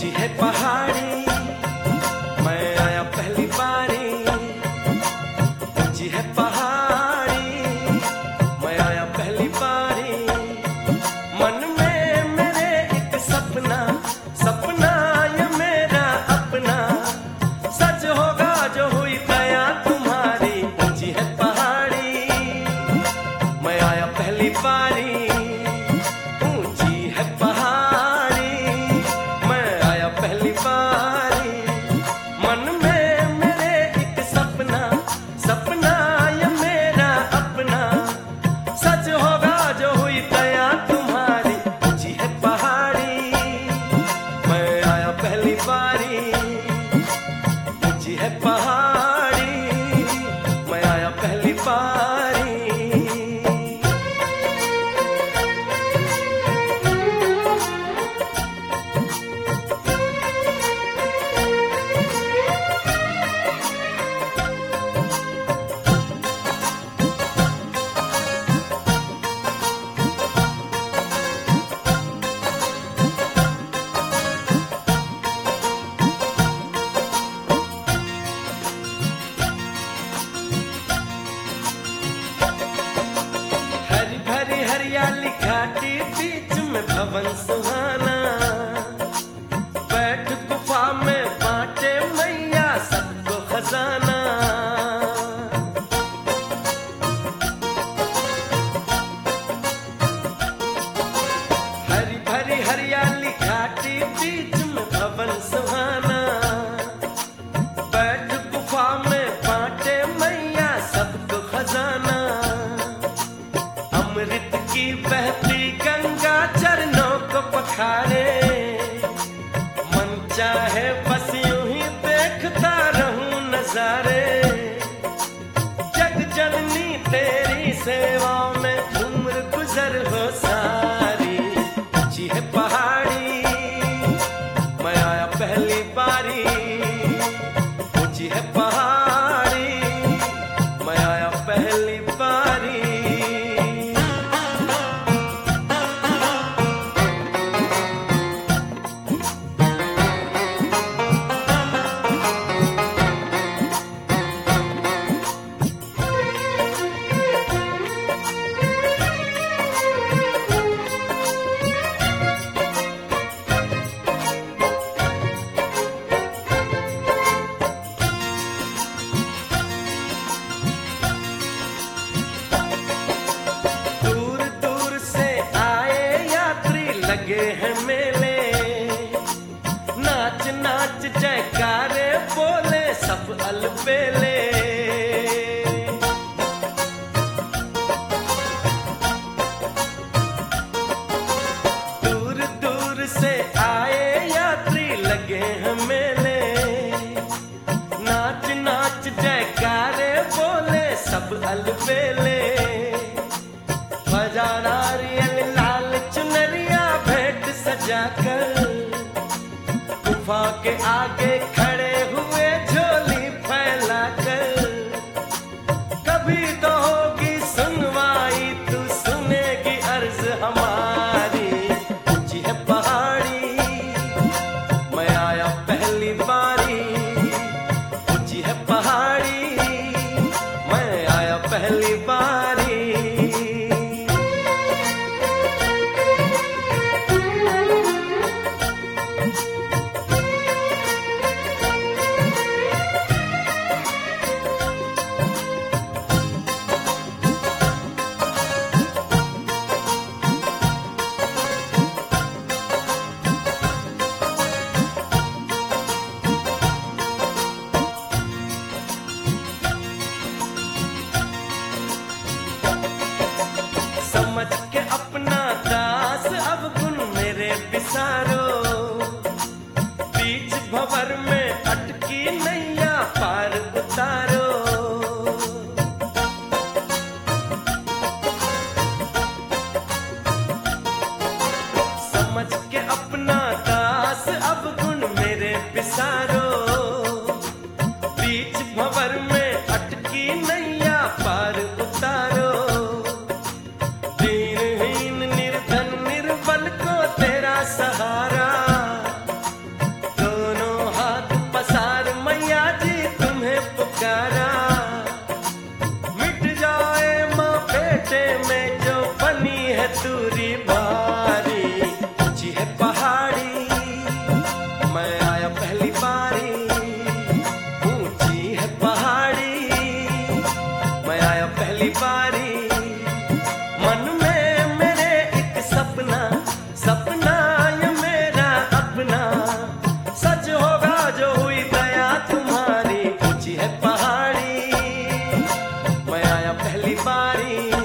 ऊंची है पहाड़ी, मैं आया पहली बारी। ऊंची है पहाड़ी, मैं आया पहली बारी। मन में मेरे एक सपना, सपना ये मेरा अपना, सच होगा जो हुई दया तुम्हारी। ऊंची है पहाड़ी, मैं आया पहली बारी। ऊंची है पहाड़ी, मैं आया पहली बारी। मन में मेरे एक सपना, सपना ये मेरा अपना, सच होगा जो हुई दया तुम्हारी। ऊंची है पहाड़ी, मैं आया पहली बारी। ऊंची है पहाड़ी, मैं आया पहली बारी। हरी भरी हरियाली घाटी, बीच में भवन सुहाना। बैठ गुफा में बांटे मैया सबको खजाना। हरी भरी हरियाली घाटी, बीच में भवन सुहाना। बैठ गुफा में बांटे मैया सबको खजाना। अमृत की बहती गंगा चरणों को पखारे, मन चाहे बस यूं ही देखता रहूं नजारे। जग जननी तेरी सेवा में उम्र गुजर हो सारी। ऊंची है पहाड़ी, मैं आया पहली बारी। ऊंची है पहाड़ी, मैं आया पहली बारी। दूर दूर से आए यात्री लगे हैं मेले, नाच नाच जयकारे बोले सब अलबेले। दूर दूर से आए यात्री लगे हैं मेले, नाच नाच जयकारे बोले सब अलबेले। बजा नारियल लाल चुनरिया भेंट सजाकर, गुफा के आगे खड़े हुए झोली फैलाकर। कभी तो होगी सुनवाई, तू सुनेगी अर्ज हमारी। ऊंची है पहाड़ी, मैं आया पहली बारी। ऊंची है पहाड़ी, मैं आया पहली बारी। समझ के अपना दास अब गुण मेरे बिसारो। बीच भंवर में अटकी नैया पार उतारो। समझ के अपना दास अब गुण मेरे बिसारो। बीच भंवर में अटकी नैया पार उतारो। दीनहीन निर्धन निर्बल को तेरा सहारा, बारी